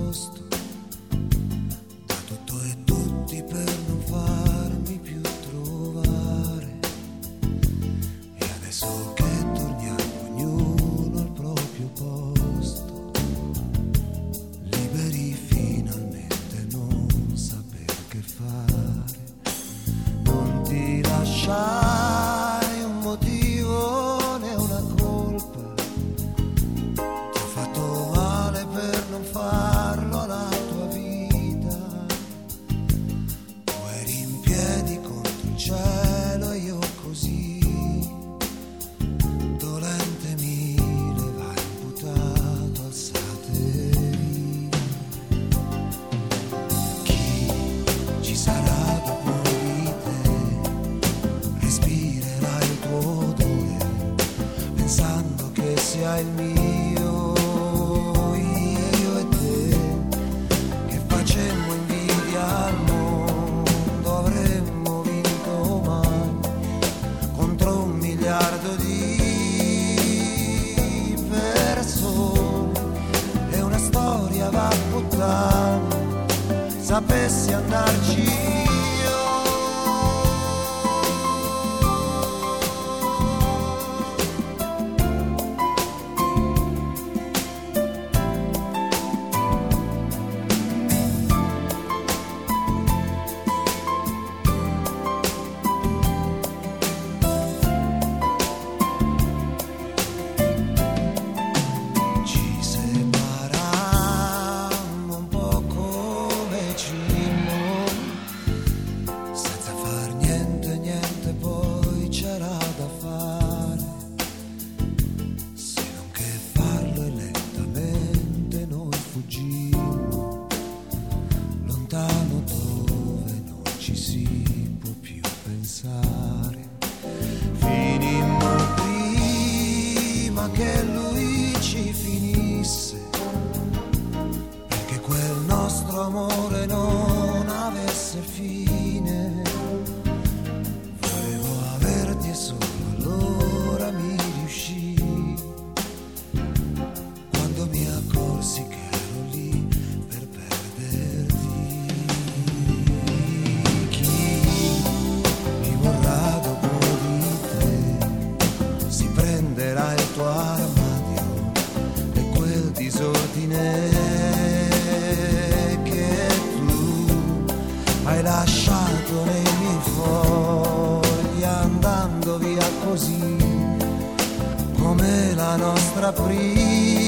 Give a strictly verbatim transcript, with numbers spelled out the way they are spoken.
nascosto da tutto e tutti per non farmi più trovare. E adesso che torniamo ognuno al proprio posto, liberi finalmente, non saper che fare, non ti lasciare un motivo né una colpa. Ti ho fatto male per non farlo alla tua vita. Tu eri in piedi contro il cielo e io così, dolente mille vai imputato, alzatevi. Chi ci sarà dopo di te? Respirerai il tuo odore pensando che sia il mio, io e te, che facemmo invidia al mondo, avremmo vinto mai contro un miliardo di persone. E una storia va a puttane, sapessi andarci io. Ci separammo un po' come cimmo, senza far niente, niente poi c'era da fare, se non che farlo e lentamente noi fuggimmo, lontano dove non ci si può più pensare. Finimmo prima che lui ci finisse, perché quel nostro amore non avesse fine. Volevo averti e solo allora mi riuscì, quando mi accorsi che ero lì per perderti. Chi mi vorrà dopo di te si prenderà il tuo armadio e quel disordine che tu hai lasciato nei miei fogli, andando via così come la nostra prima